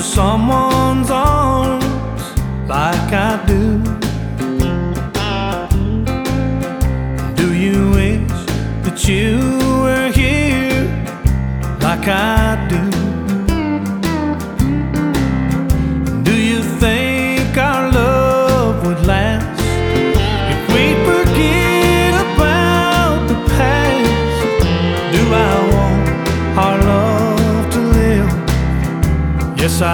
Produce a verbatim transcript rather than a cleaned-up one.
someone's arms like I do? Do you wish that you were here like I do?